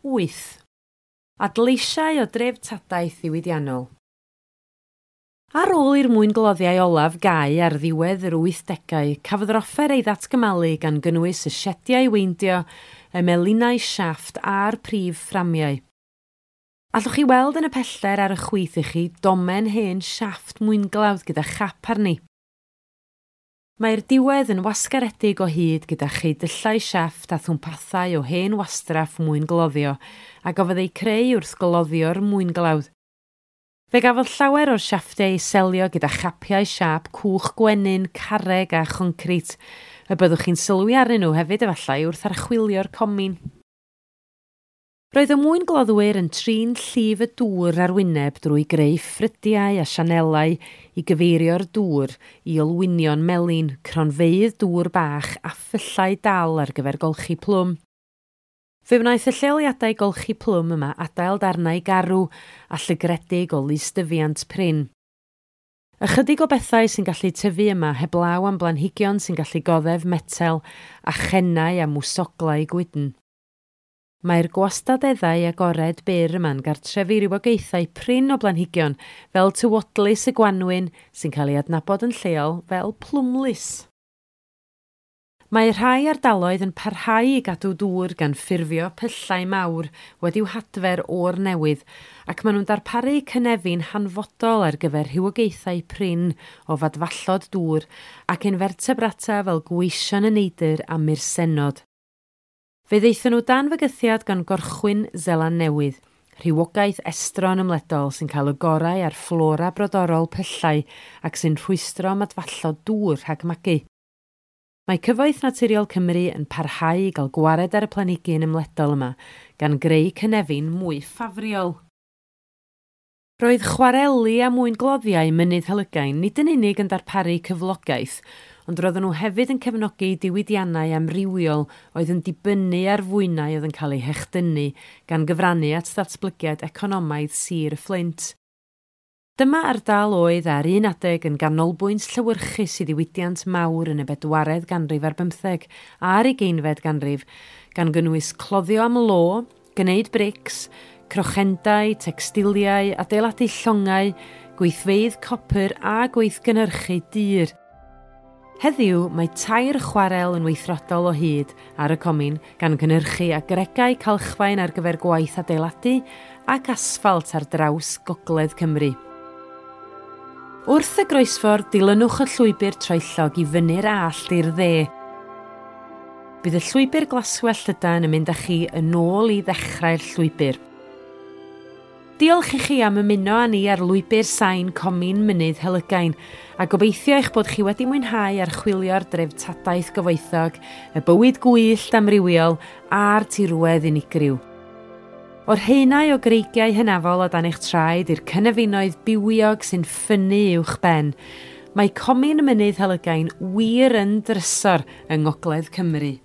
8. Adleisiau o dreftadaeth ddiwydiannol. Ar ôl i'r mwyngloddiau olaf gau ar ddiwedd yr 80au, cafodd yr offer ei ddatgymalu gan gynnwys y siediau weindio, y melinau siafft a'r prif fframiau. Allwch chi weld yn y pellter ar y chwith i chi domen hen siafft mwynglawdd gyda chap arni. Mae'r diwedd yn wasgaredig o hyd gyda cheidyllau siafft a thwmpathau o hen wastraff mwyngloddio a gofodd ei creu wrth gloddio'r mwynglawdd. Fe gafodd llawer o'r siafftau ei selio gyda chapiau siap cwch gwenyn, carreg a choncrit, y byddwch chi'n sylwi arnyn nhw hefyd efallai wrth archwilio'r comin. Roedd y mwynglodwyr yn trin llif y dŵr ar wyneb drwy greu ffrydiau a sianelau i gyfeirio'r dŵr i olwynion melin, cronfeydd dŵr bach a phyllau dal ar gyfer golchi plwm. Fe wnaeth y lleoliadau golchi plwm yma adael darnau garw a llygredig o lysdyfiant prin. Ychydig o bethau sy'n gallu tyfu yma heblaw am blanhigion sy'n gallu goddef metel a chennau a mwsoglau gwydn. Mae'r gwastadeddau agored byr yma'n gartrefu rywogaethau prin o blanhigion fel tywodlys y Gwanwyn sy'n cael ei adnabod yn lleol fel plwmlys. Mae rhai ardaloedd yn parhau i gadw dŵr gan ffurfio pyllau mawr wedi'w hadfer o'r newydd ac maen nhw'n darparu cynefu'n hanfodol ar gyfer rhywogaethau prin o fadfallod dŵr ac infertebrata fel gweision y neidr a myrsenod. Fe ddeithon nhw dan fygythiad gan gorchwyn Seland Newydd, rhywogaeth estron ymledol sy'n cael y gorau ar fflora brodorol pyllau ac sy'n rhwystro madfallod dŵr rhag magu. Mae Cyfoeth Naturiol Cymru yn parhau i gael gwared ar y planhigyn ymledol yma gan greu cynefu'n mwy ffafriol. Roedd chwareli a mwyngloddiau mynydd Helygain nid yn unig yn darparu cyflogaeth, ond roedden nhw hefyd yn cefnogi diwydiannau amrywiol oedd yn dibynnu ar fwynau oedd yn cael eu hechdynnu gan gyfrannu at ddatblygiad economaidd Sir y Fflint. Dyma ardal oedd ar un adeg yn ganolbwynt llywyrchus i ddiwydiant mawr yn y 4edd ganrif ar 15 a'r 20fed ganrif, gan gynnwys cloddio am lo, gwneud brics, crochendau, tecstiliau, adeiladu llongau, gweithfeydd copr a gweithgynhyrchu dyr. Heddiw, mae tair chwarel yn weithredol o hyd ar y comin gan gynhyrchu agregau calchfaen ar gyfer gwaith adeiladu ac asffalt ar draws Gogledd Cymru. Wrth y groesffordd, dilynwch y llwybr troellog i fyny'r allt i'r dde. Bydd y llwybr glaswell Llydan yn mynd â chi yn ôl i ddechrau'r llwybr. Diolch i chi am ymuno â ni ar lwybr sain comin mynydd Helygain a gobeithio eich bod chi wedi mwynhau archwilio'r dreftadaeth gyfoethog, y bywyd gwyllt amrywiol a'r tirwedd unigryw. O'r haenau o greigiau hynafol o dan eich traed i'r cynefinoedd bywiog sy'n ffynnu uwch ben, mae comin mynydd Helygain wir yn drysor yng Ngogledd Cymru.